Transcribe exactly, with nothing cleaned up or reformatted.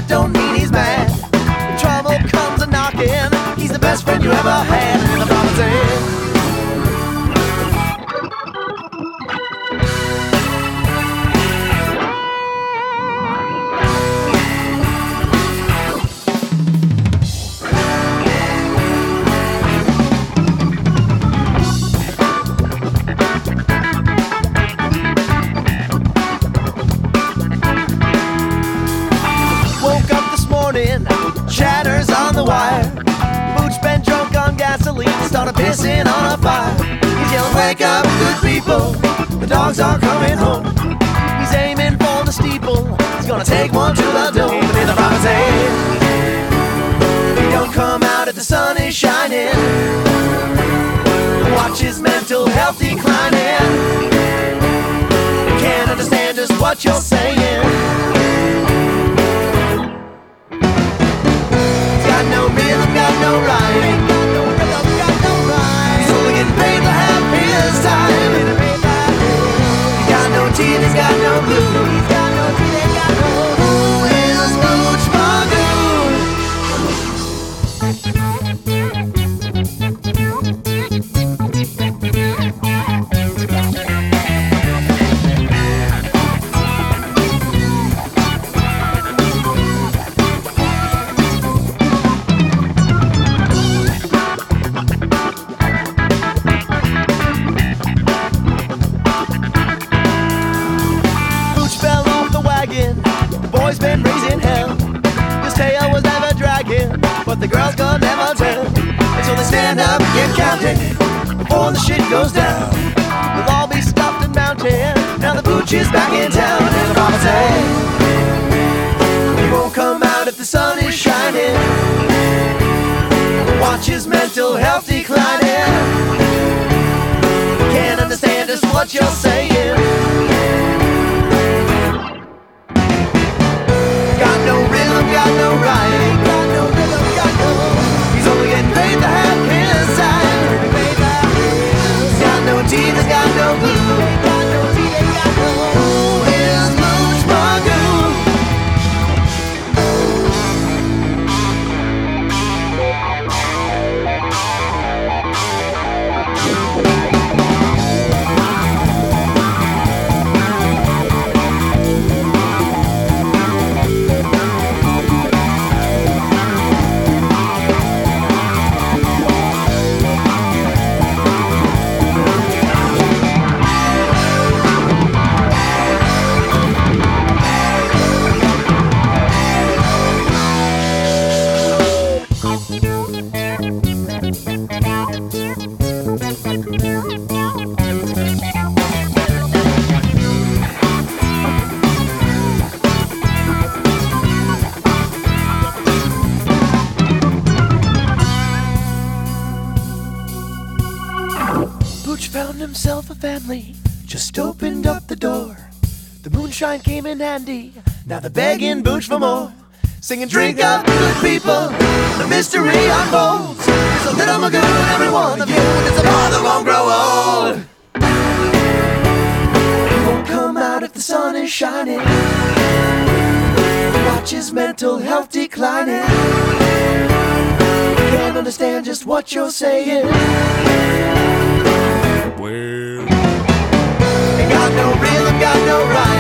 that don't mean he's mad. When trouble comes a knocking, he's the best friend you ever had. And the Bible says, chatters on the wire. Booch been drunk on gasoline, started pissing on a fire. He's yelling, wake up, good people, the dogs are coming home. He's aiming for the steeple, he's gonna take one to the dome. And in the Bible says, he don't come out if the sun is shining. Watch his mental health declining. Can't understand just what you're saying. No rhythm, got no rhyme. Got no rhythm, got no rhyme. He's only getting paid to have his time. He's got no teeth, he's got no glue. He's got no teeth, he's got no glue. Who is Booch boy's been raising hell. His tail was never dragging, but the girls could never tell. And so they stand up and get counted before the shit goes down. We'll all be stuffed and mounted. Now the Booch is back in town. And the Bible says, he won't come out if the sun is shining. Watch his mental health declining. Can't understand just what you're saying. Got no right, got no rhythm, got no. He's only getting paid to have his time. He's got no teeth, he's got no glue. He's got no teeth, he's got no. Who is Booch Magoo? Found himself a family, just opened up the door. The moonshine came in handy, now they're begging Booch for more. Singing, drink up, good people, the mystery unfolds. There's a little Magoo in every one of you, and it's a bar that won't grow old. He won't come out if the sun is shining. Watch his mental health declining. Can't understand just what you're saying. Well, ain't got no rhythm, got no rhyme.